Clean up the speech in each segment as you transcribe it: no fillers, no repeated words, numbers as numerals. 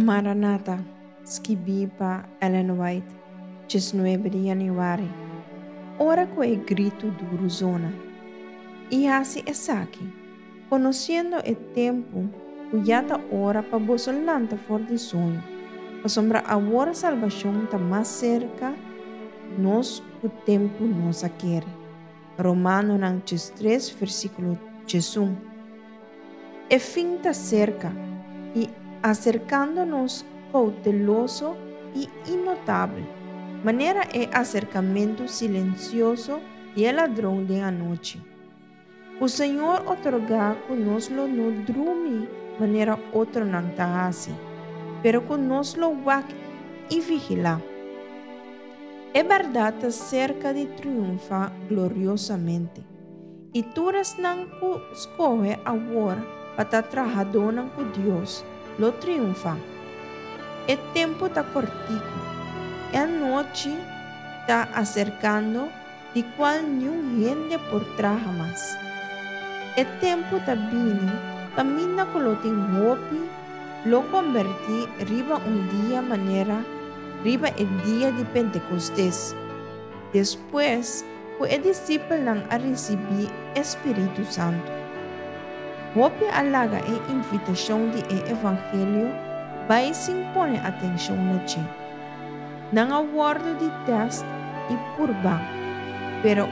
Maranatha, skibipa Ellen White, 19 de januari. Ora que grito duro zona. E assim é aqui, conhecendo o tempo, cuyata hora para bosolanta for de sonho. A sombra agora salvação está mais cerca, nós o tempo nos quer. Romano 3, versículo 1. E fim está cerca, e acercando-nos cauteloso e inotável. Maneira é acercamento silencioso e é ladrão da noite. O Senhor otorga conosco no dorme, maneira outro não está assim, pero conosco wak e vigila. É verdade cerca de triunfa gloriosamente. E todas não escolhe agora para trabalhar com Deus, lo triunfa. O tempo está cortico, e a noite está acercando, de qual nenhum gente por trás mais. O tempo está vindo, camina com o hope, lo converti riba dia maneira, riba o dia de Pentecostes. Depois, o discípulo não a receber Espírito Santo. Hope alaga a invitação de evangelho, vai se impor atenção na ti. Não há word de teste e purba, pero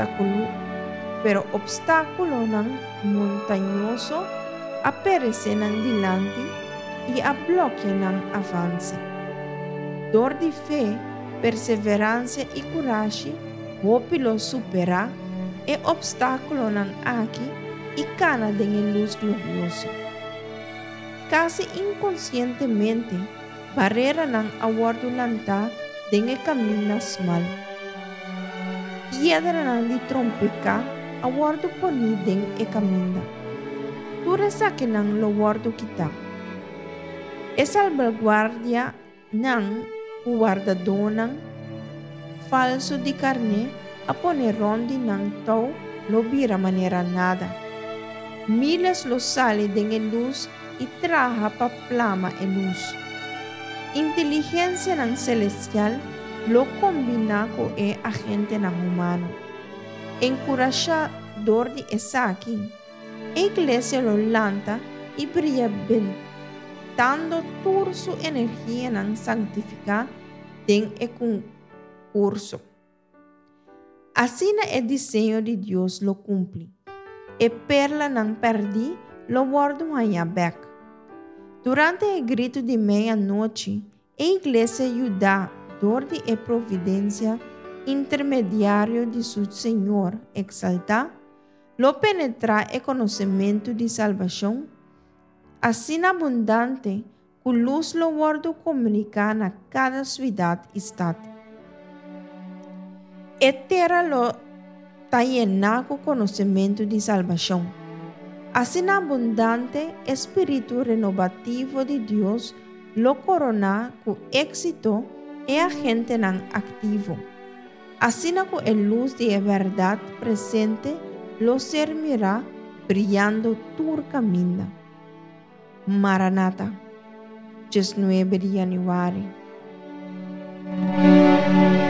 obstáculo não montanhoso aparece não dilante e a bloqueia não avance. Dor de fé, perseverança e coragem, hope lo supera e obstáculo não aqui e cana de luz glorioso. Quase inconscientemente, barreira não aguardo lanta de caminho mal. Piedra não de trompeca aguardo poni de caminho. Tu resa que não lo guardo kita. E salvaguardia não guardador não falso de carne a poner rondi não tau lo vira maneira nada. Miles lo sale de luz e traja pa plama e luz. Inteligência não celestial lo combina com e agente não humano. Encorajador de Esaki, a igreja lo lanta e brilha bem, dando toda sua energia não santificar em e concurso. Assim é o desenho de Deus lo cumpre. E perla não perdi, lo guardo abac. Durante o grito de meia-noite, a igreja ajuda, dor de providência, intermediário de seu Senhor, exalta, lo penetrar e conhecimento de salvação, assim abundante, que luz lo guardo comunicar na cada cidade e estado. E terra lo llena com conhecimento de salvação. Assim abundante, espírito renovativo de Deus lo corona com êxito e a gente não ativo. Assim com a luz de verdade presente, lo servirá brilhando tur caminho. Maranatha, 19 de januari.